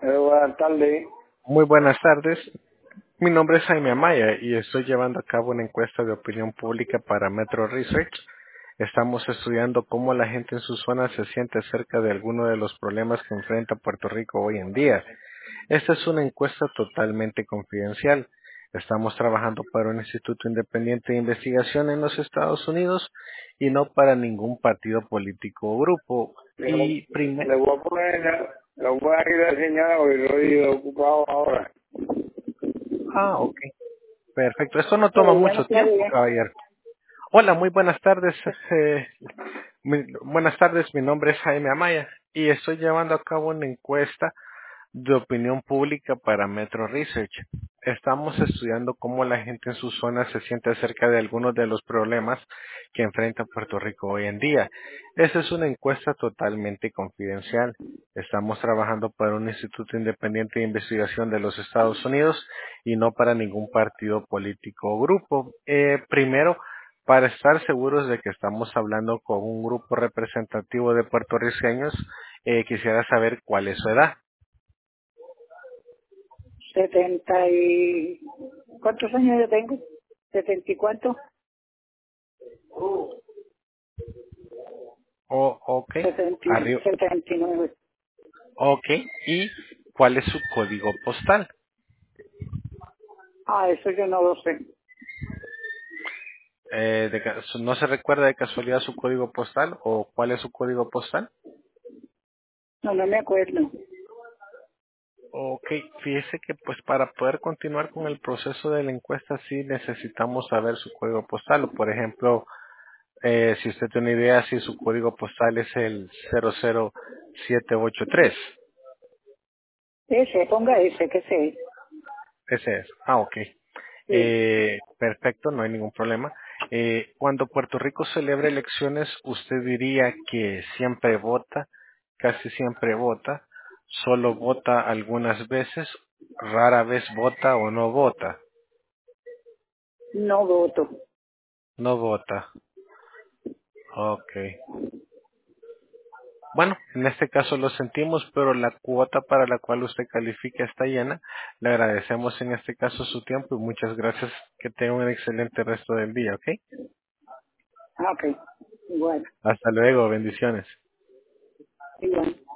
Buenas tardes. Muy buenas tardes. Mi nombre es Jaime Amaya y estoy llevando a cabo una encuesta de opinión pública para Metro Research. Estamos estudiando cómo la gente en su zona se siente acerca de algunos de los problemas que enfrenta Puerto Rico hoy en día. Esta es una encuesta totalmente confidencial. Estamos trabajando para un instituto independiente de investigación en los Estados Unidos y no para ningún partido político o grupo. Y Le voy a poner, le voy a ir a enseñar porque estoy ocupado ahora. ok. Perfecto. Esto no toma Pero mucho buenas tiempo, tardes. caballero. Hola, muy buenas tardes. Buenas tardes, mi nombre es Jaime Amaya y estoy llevando a cabo una encuesta de opinión pública para Metro Research. Estamos estudiando cómo la gente en su zona se siente acerca de algunos de los problemas que enfrenta Puerto Rico hoy en día. Esta es una encuesta totalmente confidencial. Estamos trabajando para un instituto independiente de investigación de los Estados Unidos y no para ningún partido político o grupo. Primero, para estar seguros de que estamos hablando con un grupo representativo de puertorriqueños, quisiera saber cuál es su edad. 70 y... ¿Cuántos años yo tengo? 70 y cuánto. Ok, 70 arriba. 79. Ok, ¿y cuál es su código postal? Eso yo no lo sé. ¿No se recuerda de casualidad su código postal o cuál es su código postal? No, no me acuerdo. Ok, fíjese que pues para poder continuar con el proceso de la encuesta sí necesitamos saber su código postal. Por ejemplo, si usted tiene una idea si su código postal es el 00783. Ese, ponga ese, que sé. Ese es. Ok. Sí. Perfecto, no hay ningún problema. Cuando Puerto Rico celebra elecciones, ¿usted diría que siempre vota, casi siempre vota, solo vota algunas veces, rara vez vota o no vota? No voto. No vota. Ok. Bueno, en este caso lo sentimos, pero la cuota para la cual usted califica está llena. Le agradecemos en este caso su tiempo y muchas gracias. Que tenga un excelente resto del día, ¿ok? Ok. Igual. Hasta luego, bendiciones. Igual.